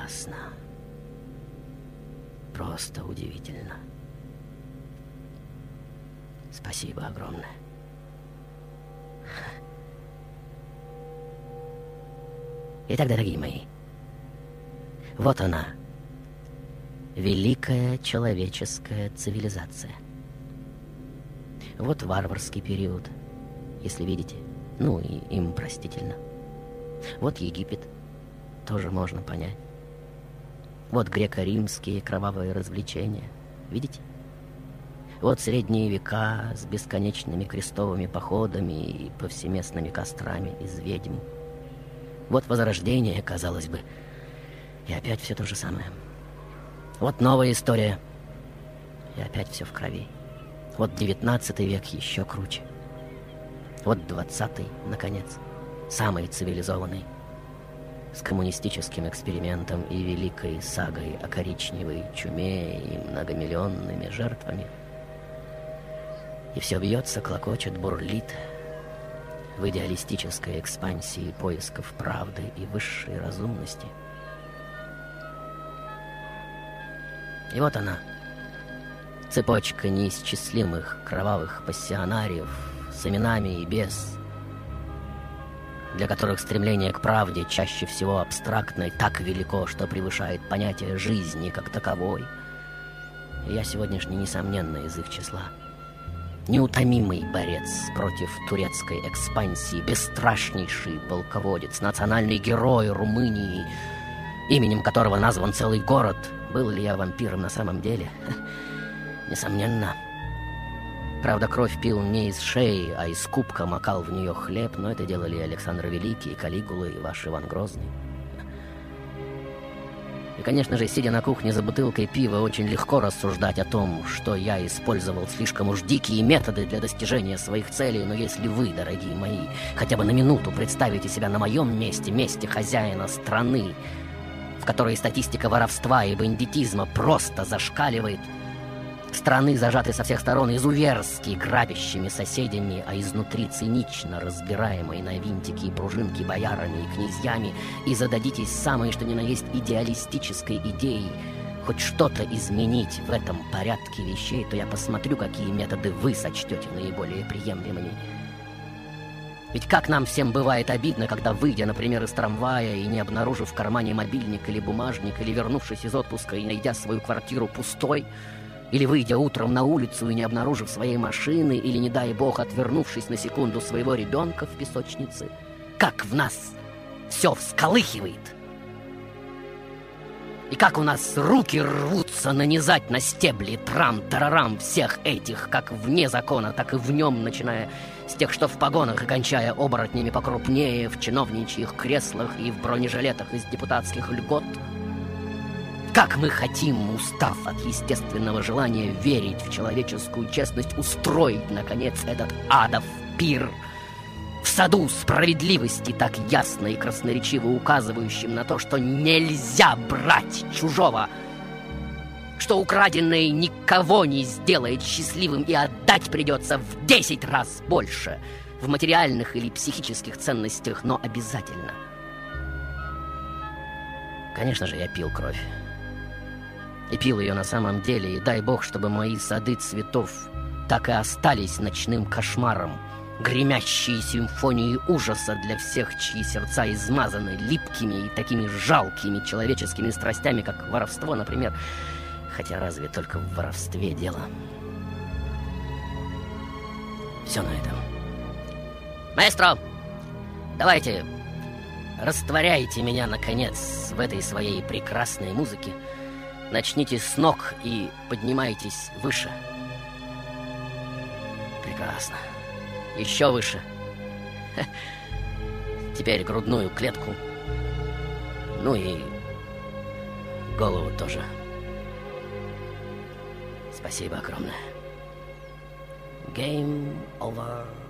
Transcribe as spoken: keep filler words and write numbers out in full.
прекрасно. Просто удивительно. Спасибо огромное. Итак, дорогие мои, вот она, великая человеческая цивилизация. Вот варварский период, если видите, ну и им простительно. Вот Египет, тоже можно понять. Вот греко-римские кровавые развлечения, видите? Вот средние века с бесконечными крестовыми походами и повсеместными кострами из ведьм. Вот возрождение, казалось бы, и опять все то же самое. Вот новая история, и опять все в крови. Вот девятнадцатый век еще круче. Вот двадцатый, наконец, самый цивилизованный, с коммунистическим экспериментом и великой сагой о коричневой чуме и многомиллионными жертвами. И все бьется, клокочет, бурлит в идеалистической экспансии поисков правды и высшей разумности. И вот она, цепочка неисчислимых кровавых пассионариев с именами и без, для которых стремление к правде чаще всего абстрактной так велико, что превышает понятие жизни как таковой. И я сегодняшний, несомненно, из их числа. Неутомимый борец против турецкой экспансии, бесстрашнейший полководец, национальный герой Румынии, именем которого назван целый город. Был ли я вампиром на самом деле? Несомненно. Правда, кровь пил не из шеи, а из кубка макал в нее хлеб, но это делали Александр Великий, Калигула и ваш Иван Грозный. И, конечно же, сидя на кухне за бутылкой пива, очень легко рассуждать о том, что я использовал слишком уж дикие методы для достижения своих целей. Но если вы, дорогие мои, хотя бы на минуту представите себя на моем месте, месте хозяина страны, в которой статистика воровства и бандитизма просто зашкаливает, страны, зажатой со всех сторон изуверски грабящими соседями, а изнутри цинично разбираемой на винтики и пружинки боярами и князьями, и зададитесь самой, что ни на есть, идеалистической идеей хоть что-то изменить в этом порядке вещей, то я посмотрю, какие методы вы сочтете наиболее приемлемыми. Ведь как нам всем бывает обидно, когда, выйдя, например, из трамвая и не обнаружив в кармане мобильник или бумажник, или вернувшись из отпуска и найдя свою квартиру пустой, или выйдя утром на улицу и не обнаружив своей машины, или, не дай бог, отвернувшись на секунду своего ребенка в песочнице, как в нас все всколыхивает. И как у нас руки рвутся нанизать на стебли трам-тарарам всех этих, как вне закона, так и в нем, начиная с тех, что в погонах, и кончая оборотнями покрупнее, в чиновничьих креслах и в бронежилетах из депутатских льгот. Как мы хотим, устав от естественного желания верить в человеческую честность, устроить, наконец, этот адов пир в саду справедливости, так ясно и красноречиво указывающим на то, что нельзя брать чужого, что украденное никого не сделает счастливым, и отдать придется в десять раз больше в материальных или психических ценностях, но обязательно. Конечно же, я пил кровь. И пил ее на самом деле, и дай бог, чтобы мои сады цветов так и остались ночным кошмаром, гремящие симфонии ужаса для всех, чьи сердца измазаны липкими и такими жалкими человеческими страстями, как воровство, например. Хотя разве только в воровстве дело? Все на этом. Маэстро, давайте, растворяйте меня, наконец, в этой своей прекрасной музыке. Начните с ног и поднимайтесь выше. Прекрасно. Еще выше. Ха. Теперь грудную клетку. Ну и голову тоже. Спасибо огромное. Game over.